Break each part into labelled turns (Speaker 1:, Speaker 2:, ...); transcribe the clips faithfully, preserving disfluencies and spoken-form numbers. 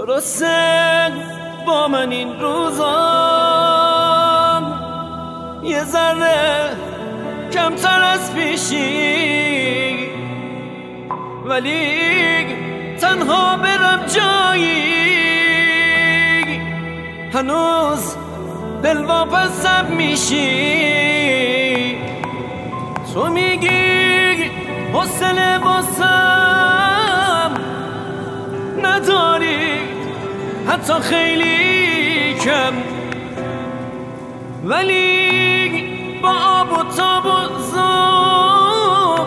Speaker 1: درسته با من این روزان یه ذره کمتر از پیشی، ولی تنها برم جایی هنوز دلواپسم میشی. تو میگی حوصله واسم نداری حتی خیلی کم، ولی با آب و تاب و ذوق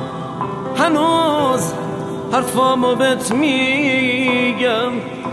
Speaker 1: هنوز حرفامو بهت میگم.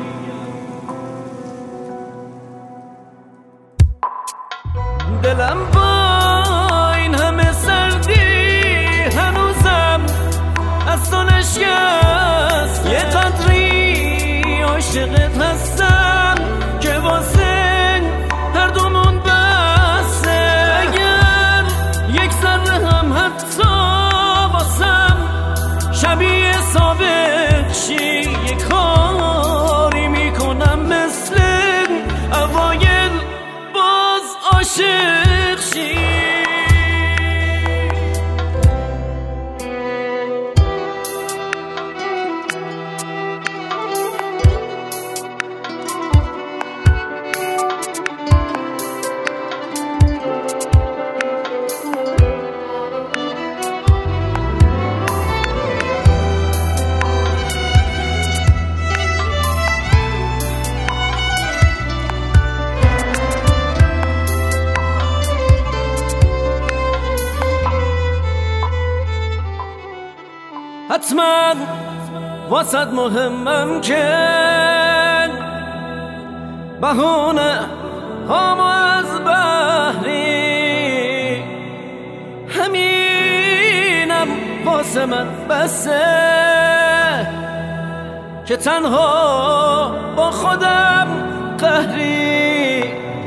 Speaker 1: دلم با این همه سردی هنوزم از تو نشکست، یه قدری عاشقت هستم که واسه هر دومون بسه. اگر یک ذره هم حتی واسم شبیه سابق شی، یه کاری میکنم مثل اوایل باز عاشق شی. حتما واسد مهمم که بهونه هامو از بحری، همینم واسه من بسه که تنها با خودم قهری.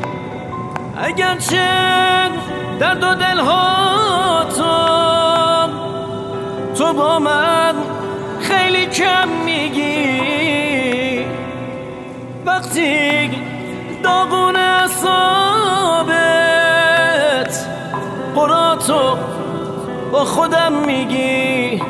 Speaker 1: اگرچه درد و دلها تو تو با من خیلی کم میگی، وقتی داغون اعصابت قراتو با خودم میگی.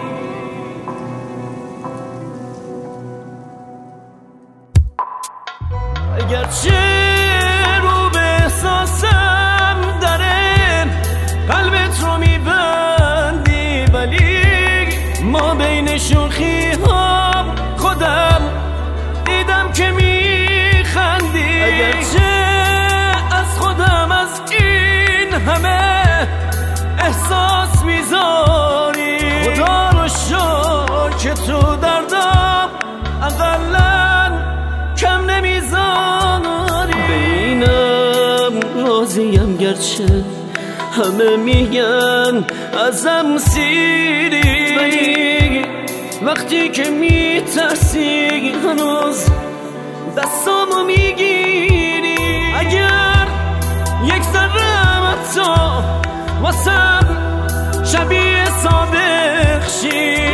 Speaker 1: اگرچه رو به احساسم داره قلبت رو میبندی، ولی ما بین شوخی ها خودم دیدم که میخندی. اگرچه از خودم از این همه احساس میذاری، خدا رو شکر که تو دردم اقلن کم نمیذاری. بینم راضیم گرچه همه میگن ازم سیری، ولی وقتی که میترسی هنوز دستامو میگیری. اگر یک ذره حتی واسم شبیه سابق شی،